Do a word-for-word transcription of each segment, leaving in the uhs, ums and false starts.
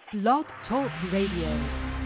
Blog Talk Radio.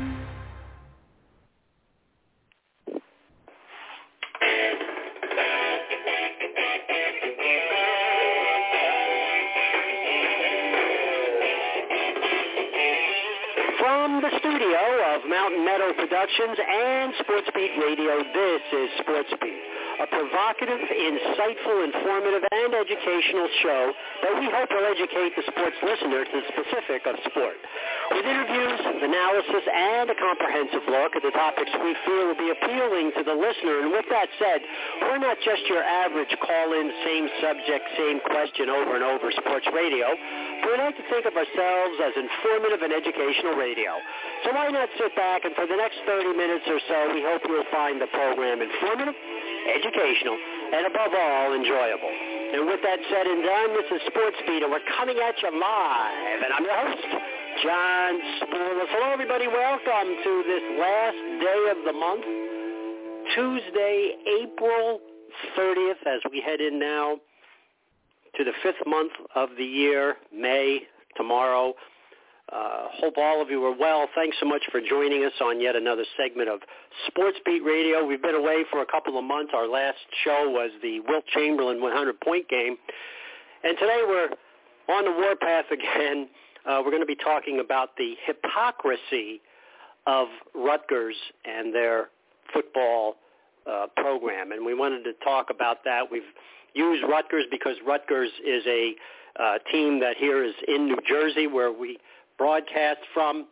From the studio of Mountain Meadow Productions and SportsBeat Radio, this is SportsBeat, a provocative, insightful, informative, and educational show that we hope will educate the sports listener to the specific of sport. With interviews, analysis, and a comprehensive look at the topics we feel will be appealing to the listener. And with that said, we're not just your average call-in, same subject, same question over and over sports radio. We like to think of ourselves as informative and educational radio. So why not sit back and for the next thirty minutes or so, we hope you'll find the program informative, educational, and above all, enjoyable. And with that said and done, this is SportsBeat, and we're coming at you live. And I'm your host, John Spoulos. Hello, everybody. Welcome to this last day of the month, Tuesday, April thirtieth, as we head in now to the fifth month of the year, May, tomorrow. Uh, hope all of you are well. Thanks so much for joining us on yet another segment of SportsBeat Radio. We've been away for a couple of months. Our last show was the Wilt Chamberlain hundred-point game. And today we're on the warpath again. Uh, we're going to be talking about the hypocrisy of Rutgers and their football uh, program. And we wanted to talk about that. We've use Rutgers because Rutgers is a uh, team that here is in New Jersey where we broadcast from.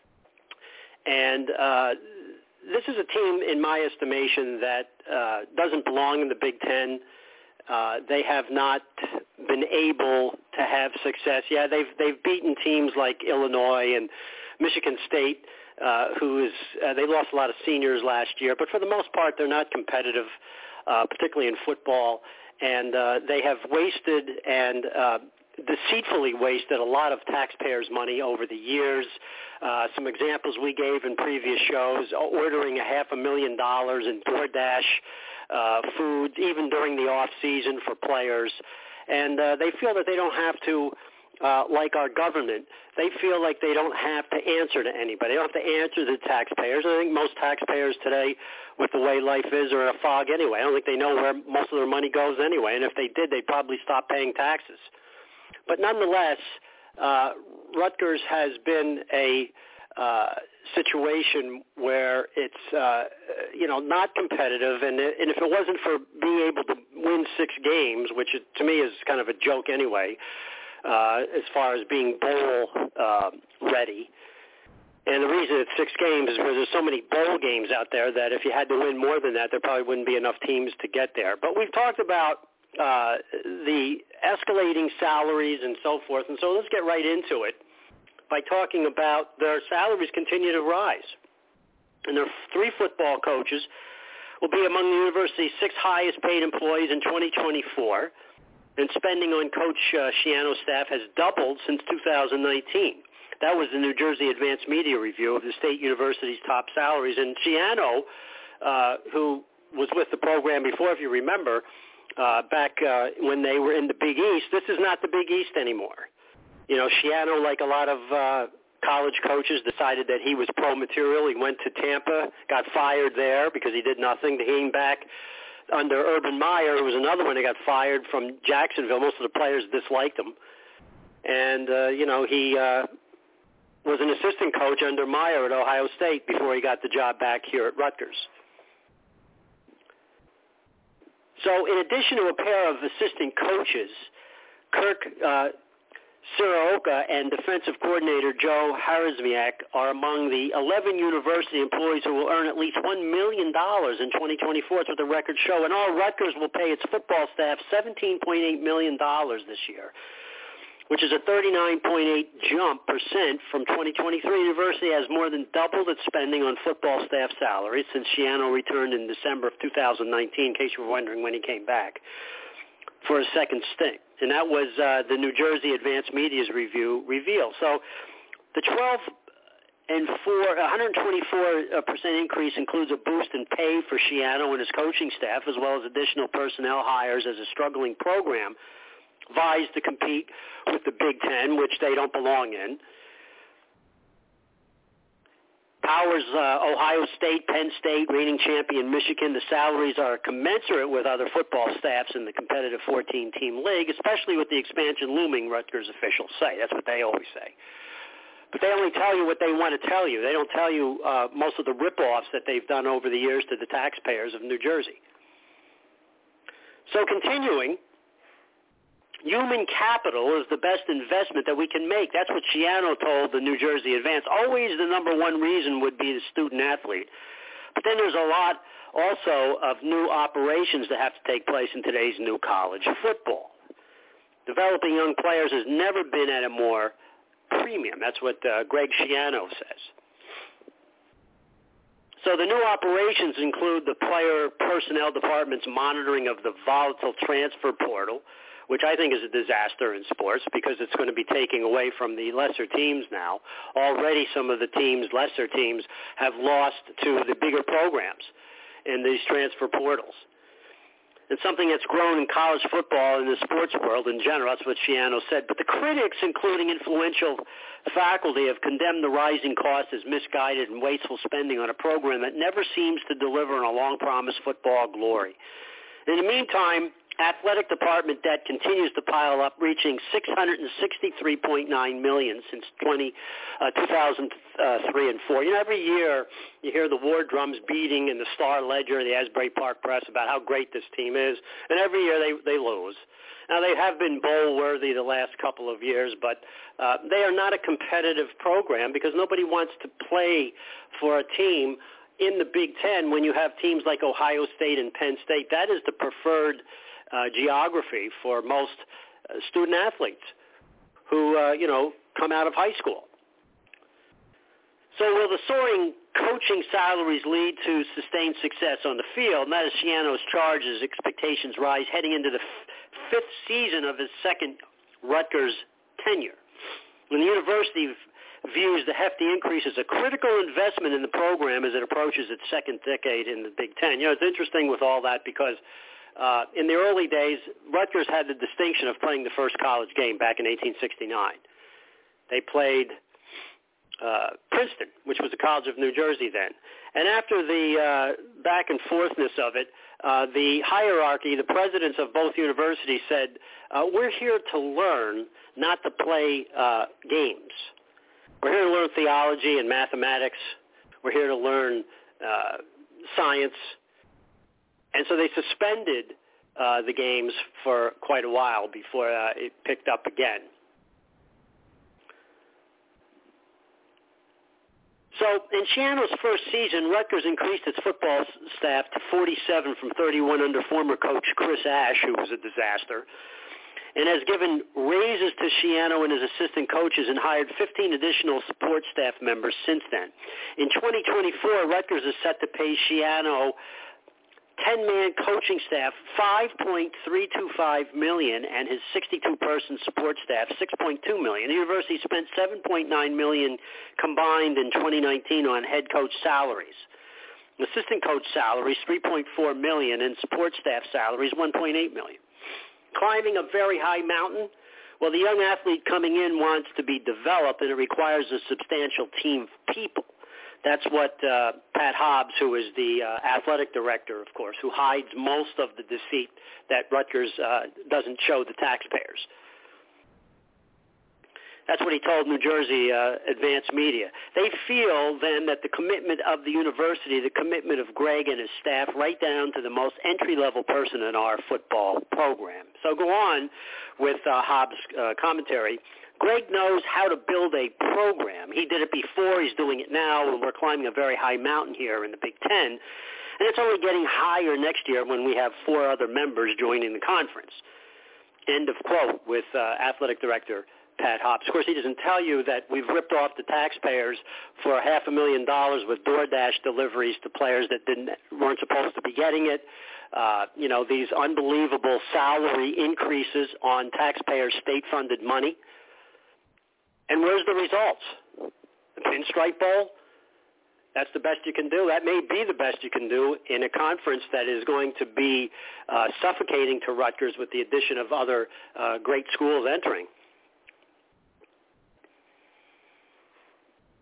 And uh, this is a team, in my estimation, that uh, doesn't belong in the Big Ten. Uh, they have not been able to have success. Yeah, they've they've beaten teams like Illinois and Michigan State, uh, who is uh, they lost a lot of seniors last year. But for the most part, they're not competitive, uh, particularly in football. And uh, they have wasted and uh, deceitfully wasted a lot of taxpayers' money over the years. Uh, some examples we gave in previous shows, ordering a half a million dollars in DoorDash uh, food, even during the off-season for players. And uh, they feel that they don't have to, uh, like our government, they feel like they don't have to answer to anybody. They don't have to answer to the taxpayers. I think most taxpayers today, with the way life is, are in a fog anyway. I don't think they know where most of their money goes anyway. And if they did, they'd probably stop paying taxes. But nonetheless, uh, Rutgers has been a uh, situation where it's, uh, you know, not competitive. And, and if it wasn't for being able to win six games, which it, to me is kind of a joke anyway, uh, as far as being bowl uh, ready. And the reason it's six games is because there's so many bowl games out there that if you had to win more than that, there probably wouldn't be enough teams to get there. But we've talked about uh, the escalating salaries and so forth. And so let's get right into it by talking about their salaries continue to rise. And their three football coaches will be among the university's six highest paid employees in twenty twenty-four. And spending on Coach uh, Schiano's staff has doubled since two thousand nineteen. That was the New Jersey Advanced Media Review of the state university's top salaries. And Schiano, uh, who was with the program before, if you remember, uh, back uh, when they were in the Big East, this is not the Big East anymore. You know, Schiano, like a lot of uh, college coaches, decided that he was pro-material. He went to Tampa, got fired there because he did nothing. He came back under Urban Meyer, who was another one that got fired from Jacksonville. Most of the players disliked him. And, uh, you know, he uh, was an assistant coach under Meyer at Ohio State before he got the job back here at Rutgers. So in addition to a pair of assistant coaches, Kirk uh, Siraoka and defensive coordinator Joe Harazmiak are among the eleven university employees who will earn at least one million dollars in twenty twenty-four. That's what the records show. And all Rutgers will pay its football staff seventeen point eight million dollars this year, which is a thirty-nine point eight jump percent from twenty twenty-three. The university has more than doubled its spending on football staff salaries since Schiano returned in December of two thousand nineteen, in case you were wondering when he came back, for a second stint. And that was uh, the New Jersey Advanced Media's review reveal. So the twelve and four, one hundred twenty-four percent increase includes a boost in pay for Schiano and his coaching staff, as well as additional personnel hires as a struggling program vies to compete with the Big Ten, which they don't belong in. Powers, uh, Ohio State, Penn State, reigning champion Michigan, the salaries are commensurate with other football staffs in the competitive fourteen-team league, especially with the expansion looming, Rutgers officials say. That's what they always say. But they only tell you what they want to tell you. They don't tell you uh, most of the rip-offs that they've done over the years to the taxpayers of New Jersey. So continuing, human capital is the best investment that we can make. That's what Schiano told the New Jersey Advance. Always the number one reason would be the student athlete. But then there's a lot also of new operations that have to take place in today's new college football. Developing young players has never been at a more premium. That's what uh, Greg Schiano says. So the new operations include the player personnel department's monitoring of the volatile transfer portal, which I think is a disaster in sports because it's going to be taking away from the lesser teams now. Already some of the teams, lesser teams, have lost to the bigger programs in these transfer portals. It's something that's grown in college football and the sports world in general. That's what Schiano said. But the critics, including influential faculty, have condemned the rising cost as misguided and wasteful spending on a program that never seems to deliver on a long-promised football glory. In the meantime, athletic department debt continues to pile up, reaching six hundred sixty-three point nine million dollars since twenty, uh, two thousand three and four. You know, every year you hear the war drums beating in the Star Ledger, the Asbury Park Press about how great this team is, and every year they, they lose. Now, they have been bowl-worthy the last couple of years, but uh, they are not a competitive program because nobody wants to play for a team in the Big Ten when you have teams like Ohio State and Penn State. That is the preferred Uh, geography for most uh, student athletes who, uh, you know, come out of high school. So will the soaring coaching salaries lead to sustained success on the field? And that is Schiano's charge as expectations rise heading into the f- fifth season of his second Rutgers tenure. When the university v- views the hefty increase as a critical investment in the program as it approaches its second decade in the Big Ten. You know, it's interesting with all that because Uh, in the early days, Rutgers had the distinction of playing the first college game back in eighteen sixty-nine. They played uh, Princeton, which was the College of New Jersey then. And after the uh, back and forthness of it, uh, the hierarchy, the presidents of both universities said, uh, we're here to learn, not to play uh, games. We're here to learn theology and mathematics. We're here to learn uh, science. And so they suspended uh, the games for quite a while before uh, it picked up again. So in Schiano's first season, Rutgers increased its football staff to forty-seven from thirty-one under former coach Chris Ash, who was a disaster, and has given raises to Schiano and his assistant coaches and hired fifteen additional support staff members since then. In twenty twenty-four, Rutgers is set to pay Schiano ten-man coaching staff five point three two five million dollars and his sixty-two person support staff six point two million dollars. The university spent seven point nine million dollars combined in twenty nineteen on head coach salaries. Assistant coach salaries three point four million dollars and support staff salaries one point eight million dollars. Climbing a very high mountain? Well, the young athlete coming in wants to be developed, and it requires a substantial team of people. That's what uh, Pat Hobbs, who is the uh, athletic director, of course, who hides most of the deceit that Rutgers uh, doesn't show the taxpayers. That's what he told New Jersey uh, Advance Media. They feel then that the commitment of the university, the commitment of Greg and his staff, right down to the most entry-level person in our football program. So go on with uh, Hobbs' uh, commentary. Greg knows how to build a program. He did it before. He's doing it now, and we're climbing a very high mountain here in the Big Ten. And it's only getting higher next year when we have four other members joining the conference. End of quote with uh, athletic director Pat Hobbs. Of course, he doesn't tell you that we've ripped off the taxpayers for half a million dollars with DoorDash deliveries to players that didn't weren't supposed to be getting it. Uh, you know, these unbelievable salary increases on taxpayer state-funded money. And where's the results? The Pinstripe Bowl? That's the best you can do. That may be the best you can do in a conference that is going to be uh, suffocating to Rutgers with the addition of other uh, great schools entering. So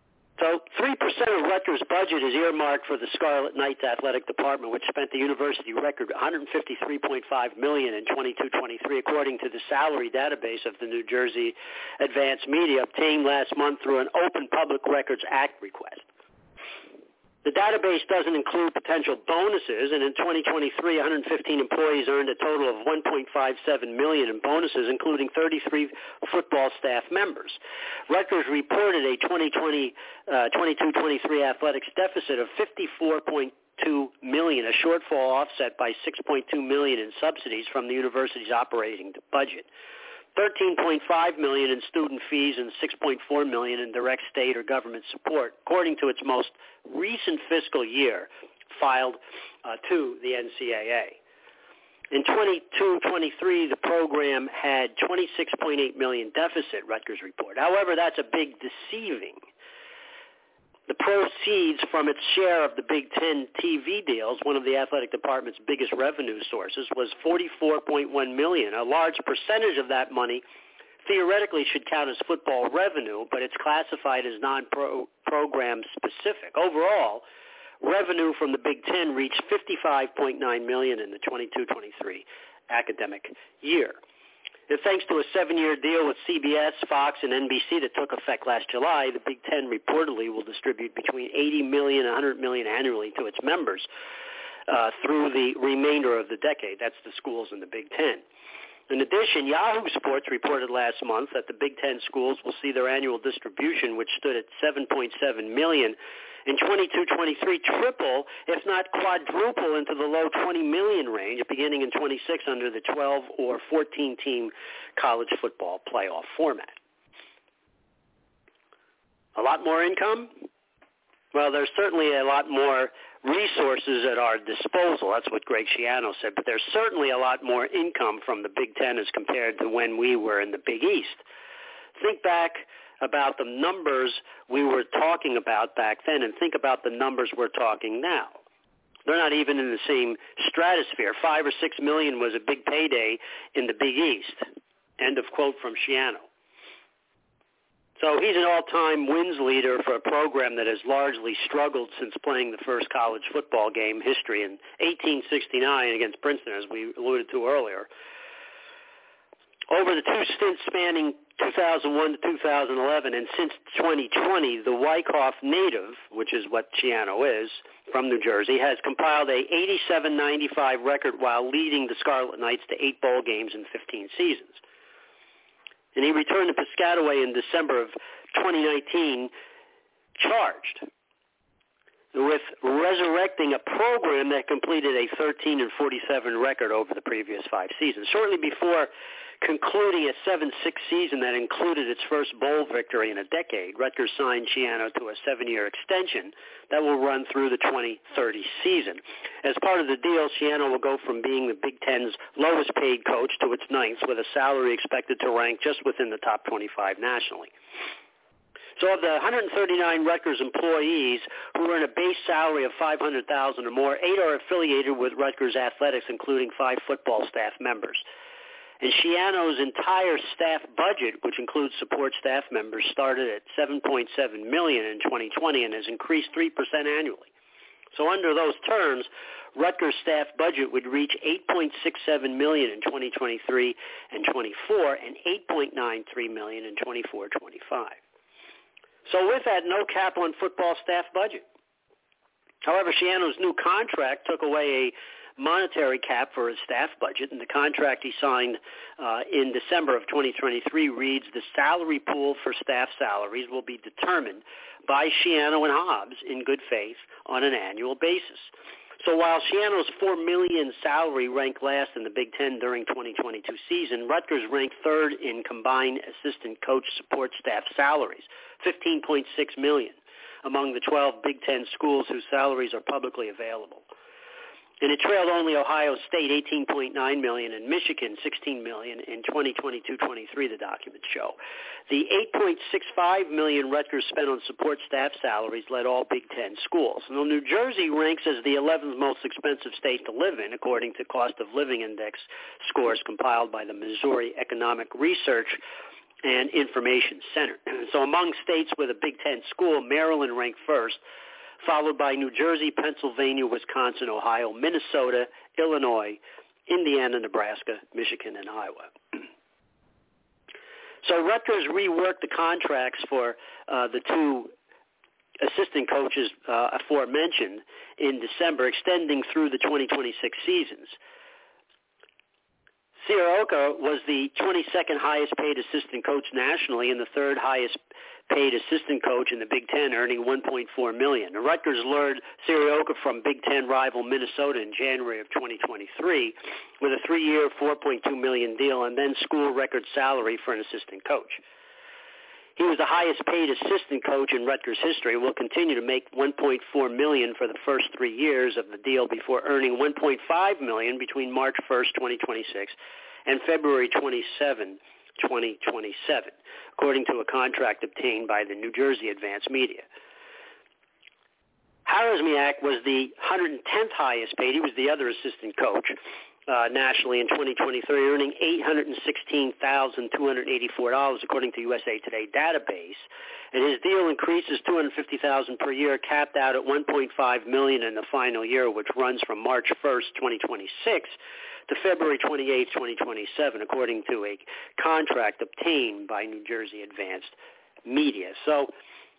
So three percent of Rutgers' budget is earmarked for the Scarlet Knights athletic department, which spent the university record one hundred fifty-three point five million dollars in twenty-two twenty-three, according to the salary database of the New Jersey Advanced Media, obtained last month through an Open Public Records Act request. The database doesn't include potential bonuses, and in twenty twenty-three, one hundred fifteen employees earned a total of one point five seven million dollars in bonuses, including thirty-three football staff members. Rutgers reported a twenty twenty, uh, twenty-two twenty-three athletics deficit of fifty-four point two million dollars, a shortfall offset by six point two million dollars in subsidies from the university's operating budget. thirteen point five million dollars in student fees and six point four million dollars in direct state or government support, according to its most recent fiscal year filed uh, to the N C A A. In twenty-two twenty-three, the program had twenty-six point eight million dollars deficit, Rutgers report. However, that's a big deceiving. The proceeds from its share of the Big Ten T V deals, one of the athletic department's biggest revenue sources, was forty-four point one million dollars. A large percentage of that money theoretically should count as football revenue, but it's classified as non-program specific. Overall, revenue from the Big Ten reached fifty-five point nine million dollars in the twenty-two twenty-three academic year. And thanks to a seven-year deal with C B S, Fox, and N B C that took effect last July, the Big Ten reportedly will distribute between eighty million dollars and one hundred million dollars annually to its members uh, through the remainder of the decade. That's the schools in the Big Ten. In addition, Yahoo Sports reported last month that the Big Ten schools will see their annual distribution, which stood at seven point seven million dollars, in twenty-two twenty-three, triple, if not quadruple, into the low twenty million range, beginning in twenty-six under the twelve or fourteen-team college football playoff format. A lot more income? Well, there's certainly a lot more resources at our disposal. That's what Greg Schiano said. But there's certainly a lot more income from the Big Ten as compared to when we were in the Big East. Think back about the numbers we were talking about back then and think about the numbers we're talking now. They're not even in the same stratosphere. Five or six million was a big payday in the Big East. End of quote from Schiano. So he's an all-time wins leader for a program that has largely struggled since playing the first college football game history in eighteen sixty-nine against Princeton, as we alluded to earlier. Over the two stints spanning two thousand one to two thousand eleven and since twenty twenty, the Wyckoff native, which is what Schiano is, from New Jersey, has compiled a eighty-seven ninety-five record while leading the Scarlet Knights to eight bowl games in fifteen seasons. And he returned to Piscataway in December of twenty nineteen, charged with resurrecting a program that completed a thirteen and forty-seven record over the previous five seasons. Shortly before concluding a seven six season that included its first bowl victory in a decade, Rutgers signed Schiano to a seven-year extension that will run through the twenty thirty season. As part of the deal, Schiano will go from being the Big Ten's lowest-paid coach to its ninth, with a salary expected to rank just within the top twenty-five nationally. So of the one hundred thirty-nine Rutgers employees who earn a base salary of five hundred thousand dollars or more, eight are affiliated with Rutgers Athletics, including five football staff members. And Schiano's entire staff budget, which includes support staff members, started at seven point seven million dollars in twenty twenty and has increased three percent annually. So under those terms, Rutgers staff budget would reach eight point six seven million dollars in twenty twenty-three and twenty-four and eight point nine three million dollars in twenty-four twenty-five. So with that, no cap on football staff budget. However, Schiano's new contract took away a monetary cap for his staff budget, and the contract he signed uh, in December of twenty twenty-three reads, the salary pool for staff salaries will be determined by Schiano and Hobbs in good faith on an annual basis. So while Schiano's four million dollars salary ranked last in the Big Ten during twenty twenty-two season, Rutgers ranked third in combined assistant coach support staff salaries, fifteen point six million dollars, among the twelve Big Ten schools whose salaries are publicly available. And it trailed only Ohio State, eighteen point nine million dollars, and Michigan, sixteen million dollars in twenty twenty-two twenty-three, the documents show. The eight point six five million dollars Rutgers spent on support staff salaries led all Big Ten schools. Now, New Jersey ranks as the eleventh most expensive state to live in, according to cost of living index scores compiled by the Missouri Economic Research and information center. So among states with a Big Ten school, Maryland ranked first, followed by New Jersey, Pennsylvania, Wisconsin, Ohio, Minnesota, Illinois, Indiana, Nebraska, Michigan, and Iowa. So Rutgers reworked the contracts for uh, the two assistant coaches uh, aforementioned in December, extending through the twenty twenty-six seasons. Ciarrocca was the twenty-second highest paid assistant coach nationally and the third highest paid assistant coach in the Big Ten, earning one point four million dollars. Rutgers lured Ciarrocca from Big Ten rival Minnesota in January of twenty twenty-three with a three-year, four point two million dollars deal and then school record salary for an assistant coach. He was the highest paid assistant coach in Rutgers history and will continue to make one point four million dollars for the first three years of the deal before earning one point five million dollars between March first, twenty twenty-six and February twenty-seventh, twenty twenty-seven, according to a contract obtained by the New Jersey Advanced Media. Harazmiak was the one hundred tenth highest paid. He was the other assistant coach uh, nationally in twenty twenty-three, earning eight hundred sixteen thousand two hundred eighty-four dollars according to U S A Today database. And his deal increases two hundred fifty thousand dollars per year, capped out at one point five million dollars in the final year, which runs from March first, twenty twenty-six to February twenty-eighth, twenty twenty-seven, according to a contract obtained by New Jersey Advanced Media. So,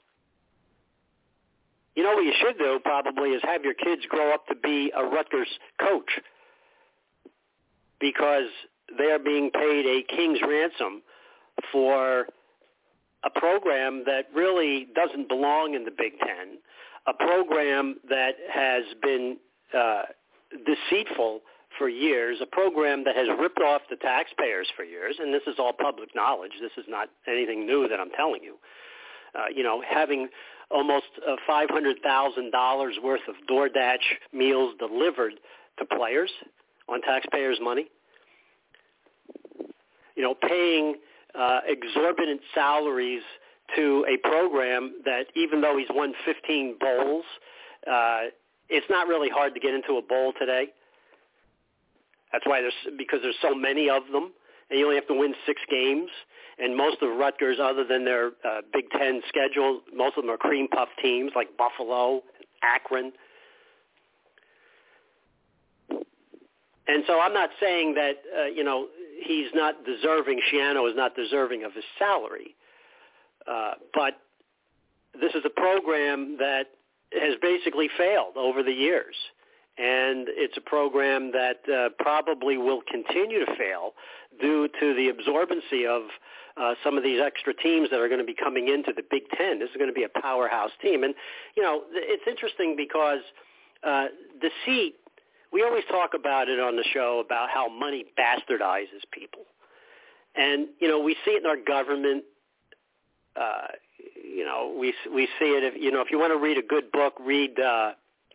you know what you should do probably is have your kids grow up to be a Rutgers coach, because they're being paid a king's ransom for a program that really doesn't belong in the Big Ten, a program that has been uh, deceitful for years, a program that has ripped off the taxpayers for years, and this is all public knowledge. This is not anything new that I'm telling you. Uh, you know, having almost uh, five hundred thousand dollars worth of DoorDash meals delivered to players on taxpayers' money. You know, paying uh, exorbitant salaries to a program that, even though he's won fifteen bowls, uh, it's not really hard to get into a bowl today. That's why there's, because there's so many of them, and you only have to win six games. And most of Rutgers, other than their uh, Big Ten schedule, most of them are cream puff teams like Buffalo, Akron. And so I'm not saying that, uh, you know, he's not deserving, Schiano is not deserving of his salary. Uh, but this is a program that has basically failed over the years. And it's a program that uh, probably will continue to fail due to the absorbency of uh, some of these extra teams that are going to be coming into the Big Ten. This is going to be a powerhouse team. And, you know, it's interesting because uh, deceit, we always talk about it on the show about how money bastardizes people. And, you know, we see it in our government. Uh, you know, we we see it, if, you know, if you want to read a good book, read uh,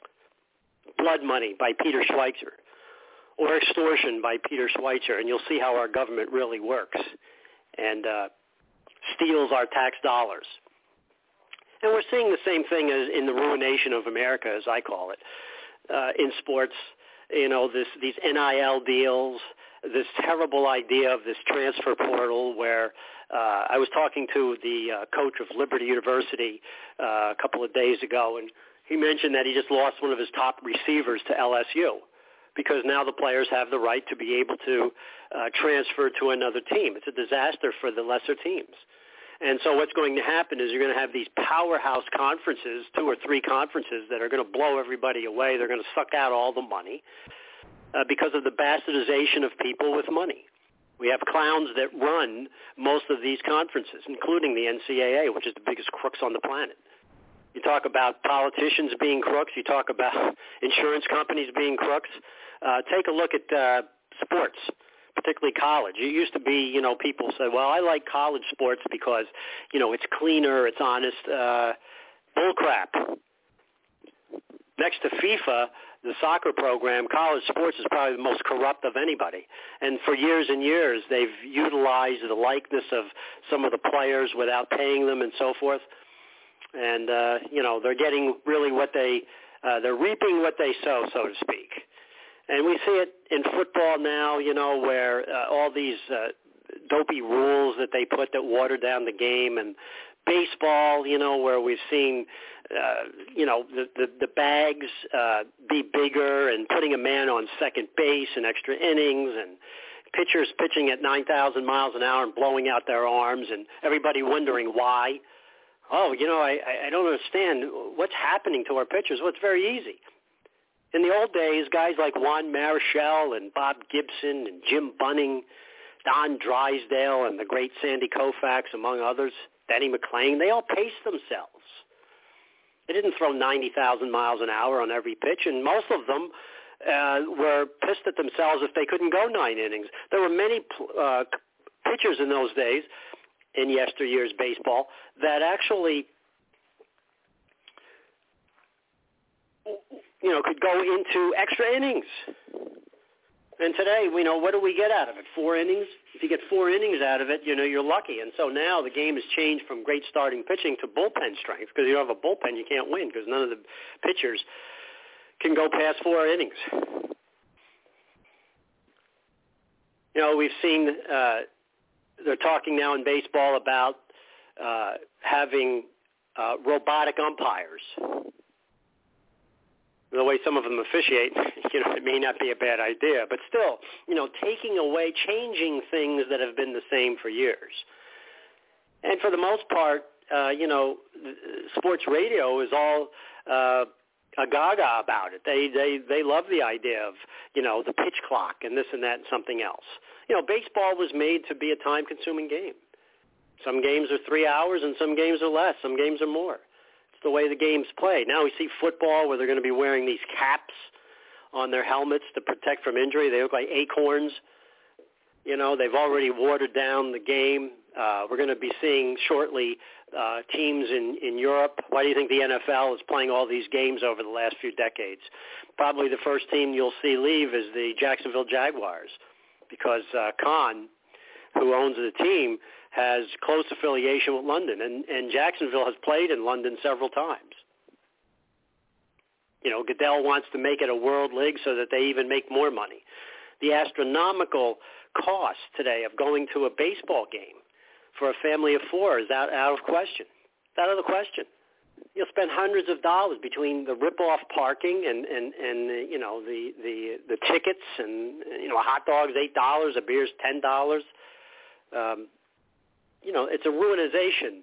Blood Money by Peter Schweitzer, or Extortion by Peter Schweitzer, and you'll see how our government really works and uh, steals our tax dollars. And we're seeing the same thing as in the ruination of America, as I call it, uh, in sports. You know, this these N I L deals, this terrible idea of this transfer portal where uh, I was talking to the uh, coach of Liberty University uh, a couple of days ago, and he mentioned that he just lost one of his top receivers to L S U because now the players have the right to be able to uh, transfer to another team. It's a disaster for the lesser teams. And so what's going to happen is you're going to have these powerhouse conferences, two or three conferences, that are going to blow everybody away. They're going to suck out all the money uh, because of the bastardization of people with money. We have clowns that run most of these conferences, including the N C double A, which is the biggest crooks on the planet. You talk about politicians being crooks. You talk about insurance companies being crooks. Uh, take a look at uh, sports, particularly college. It used to be, you know, people said, well, I like college sports because, you know, it's cleaner, it's honest. Uh, bull crap. Next to FIFA, the soccer program, college sports is probably the most corrupt of anybody. And for years and years, they've utilized the likeness of some of the players without paying them and so forth. And, uh, you know, they're getting really what they, uh, they're reaping what they sow, so to speak. And we see it in football now, you know, where uh, all these uh, dopey rules that they put that water down the game, and baseball, you know, where we've seen, uh, you know, the, the, the bags uh, be bigger and putting a man on second base in extra innings, and pitchers pitching at nine thousand miles an hour and blowing out their arms, and everybody wondering why. Oh, you know, I, I don't understand what's happening to our pitchers. Well, it's very easy. In the old days, guys like Juan Marichal and Bob Gibson and Jim Bunning, Don Drysdale and the great Sandy Koufax, among others, Denny McClain, they all paced themselves. They didn't throw ninety thousand miles an hour on every pitch, and most of them uh, were pissed at themselves if they couldn't go nine innings. There were many uh, pitchers in those days, in yesteryear's baseball, that actually, you know, could go into extra innings. And today, you know, what do we get out of it? Four innings? If you get four innings out of it, you know, you're lucky. And so now the game has changed from great starting pitching to bullpen strength, because you have a bullpen, you can't win, because none of the pitchers can go past four innings. You know, we've seen, uh, they're talking now in baseball about uh, having uh, robotic umpires. The way some of them officiate, you know, it may not be a bad idea, but still, you know, taking away, changing things that have been the same for years. And for the most part, uh, you know, sports radio is all uh, a gaga about it. They they they love the idea of, you know, the pitch clock and this and that and something else. You know, baseball was made to be a time-consuming game. Some games are three hours and some games are less. Some games are more. The way the game's played. Now we see football where they're going to be wearing these caps on their helmets to protect from injury. They look like acorns. You know, they've already watered down the game. Uh, we're going to be seeing shortly uh, teams in, in Europe. Why do you think the N F L is playing all these games over the last few decades? Probably the first team you'll see leave is the Jacksonville Jaguars, because uh, Khan, who owns the team, has close affiliation with London, and, and Jacksonville has played in London several times. You know, Goodell wants to make it a world league so that they even make more money. The astronomical cost today of going to a baseball game for a family of four is out, out of question. It's out of the question. You'll spend hundreds of dollars between the rip-off parking and, and, and uh, you know, the, the, the tickets, and, you know, a hot dog's eight dollars, a beer's ten dollars. Um, you know, it's a ruinization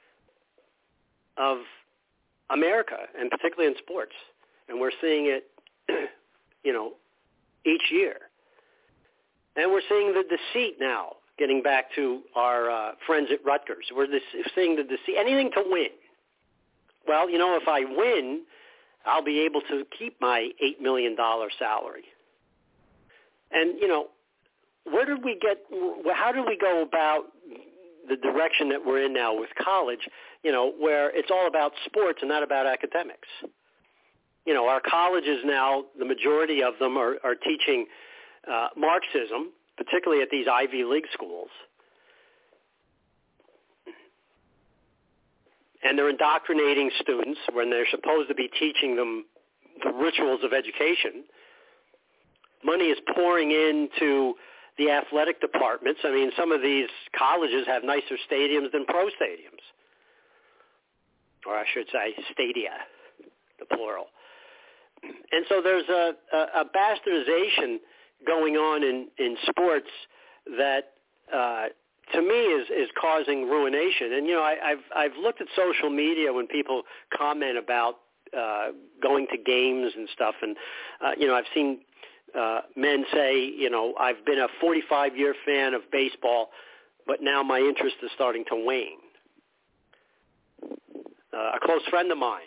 of America, and particularly in sports. And we're seeing it, you know, each year. And we're seeing the deceit now, getting back to our uh, friends at Rutgers. We're this, seeing the deceit, anything to win. Well, you know, if I win, I'll be able to keep my eight million dollars salary. And, you know, where did we get, how did we go about the direction that we're in now with college, you know, where it's all about sports and not about academics? You know, our colleges now, the majority of them are, are teaching uh, Marxism, particularly at these Ivy League schools. And they're indoctrinating students when they're supposed to be teaching them the rituals of education. Money is pouring into the athletic departments. I mean, some of these colleges have nicer stadiums than pro stadiums. Or I should say stadia, the plural. And so there's a, a, a bastardization going on in, in sports that, uh, to me, is, is causing ruination. And, you know, I, I've, I've looked at social media when people comment about uh, going to games and stuff. And, uh, you know, I've seen uh, men say, you know, I've been a forty-five-year fan of baseball, but now my interest is starting to wane. Uh, a close friend of mine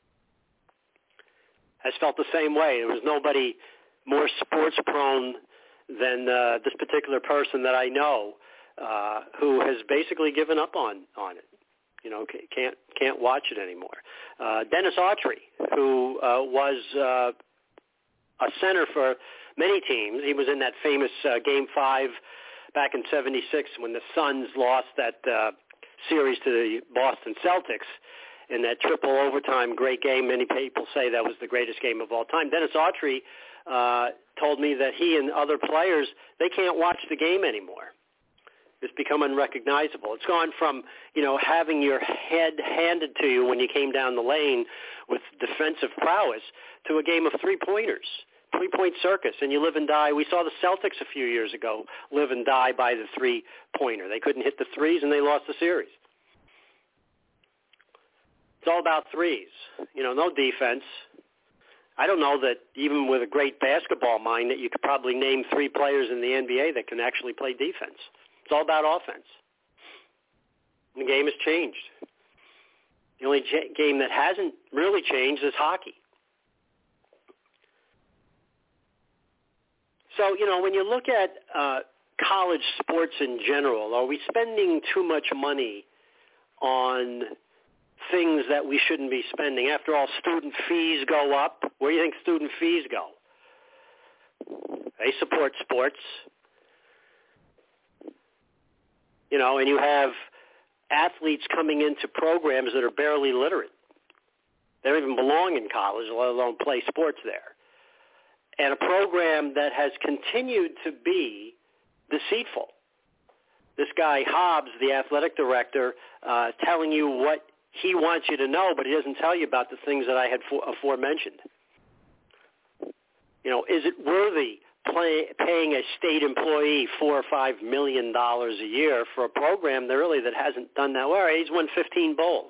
has felt the same way. There was nobody more sports-prone than uh, this particular person that I know, uh, who has basically given up on, on it. You know, can't can't watch it anymore. Uh, Dennis Autry, who uh, was uh, a center for many teams. He was in that famous uh, Game Five back in seventy-six when the Suns lost that uh, series to the Boston Celtics in that triple overtime great game. Many people say that was the greatest game of all time. Dennis Autry uh, told me that he and other players, they can't watch the game anymore. It's become unrecognizable. It's gone from, you know, having your head handed to you when you came down the lane with defensive prowess to a game of three-pointers, three-point circus, and you live and die. We saw the Celtics a few years ago live and die by the three-pointer. They couldn't hit the threes, and they lost the series. It's all about threes. You know, no defense. I don't know that even with a great basketball mind that you could probably name three players in the N B A that can actually play defense. It's all about offense. The game has changed. The only j- game that hasn't really changed is hockey. So, you know, when you look at uh, college sports in general, are we spending too much money on things that we shouldn't be spending? After all, student fees go up. Where do you think student fees go? They support sports. You know, and you have athletes coming into programs that are barely literate. They don't even belong in college, let alone play sports there. And a program that has continued to be deceitful. This guy, Hobbs, the athletic director, uh, telling you what he wants you to know, but he doesn't tell you about the things that I had for, aforementioned. You know, is it worthy play, paying a state employee four or five million dollars a year for a program that really that hasn't done that well? He's won fifteen bowls.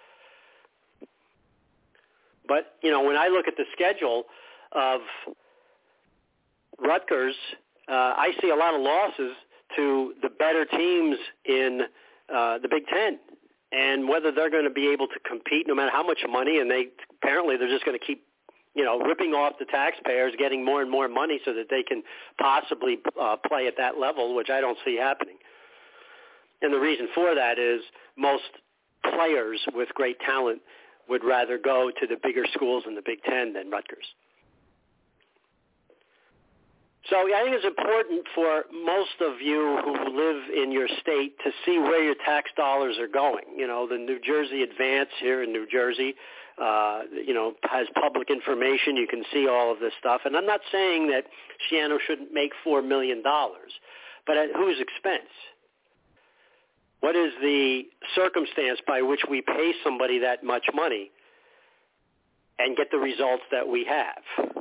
But, you know, when I look at the schedule of Rutgers, uh, I see a lot of losses to the better teams in uh, the Big Ten. And whether they're going to be able to compete no matter how much money, and they apparently they're just going to keep, you know, ripping off the taxpayers, getting more and more money so that they can possibly uh, play at that level, which I don't see happening. And the reason for that is most players with great talent would rather go to the bigger schools in the Big Ten than Rutgers. So I think it's important for most of you who live in your state to see where your tax dollars are going. You know, the New Jersey Advance here in New Jersey, uh, you know, has public information. You can see all of this stuff. And I'm not saying that Schiano shouldn't make four million dollars, but at whose expense? What is the circumstance by which we pay somebody that much money and get the results that we have?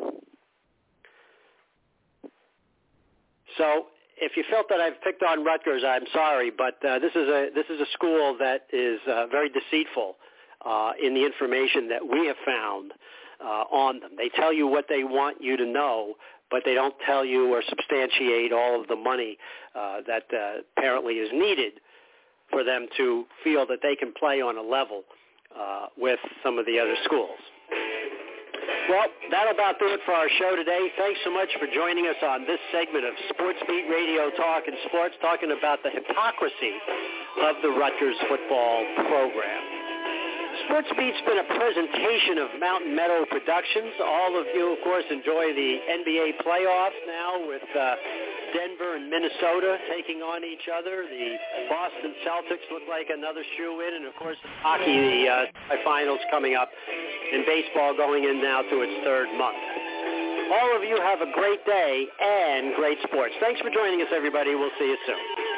So if you felt that I've picked on Rutgers, I'm sorry, but uh, this is a this is a school that is uh, very deceitful uh, in the information that we have found uh, on them. They tell you what they want you to know, but they don't tell you or substantiate all of the money uh, that uh, apparently is needed for them to feel that they can play on a level uh, with some of the other schools. Well, that'll about do it for our show today. Thanks so much for joining us on this segment of Sports Beat Radio Talk and Sports, talking about the hypocrisy of the Rutgers football program. Sports Beat's been a presentation of Mountain Meadow Productions. All of you, of course, enjoy the N B A playoffs now with uh, Denver and Minnesota taking on each other. The Boston Celtics look like another shoe-in, and, of course, the hockey, the uh, finals coming up, and baseball going in now to its third month. All of you have a great day and great sports. Thanks for joining us, everybody. We'll see you soon.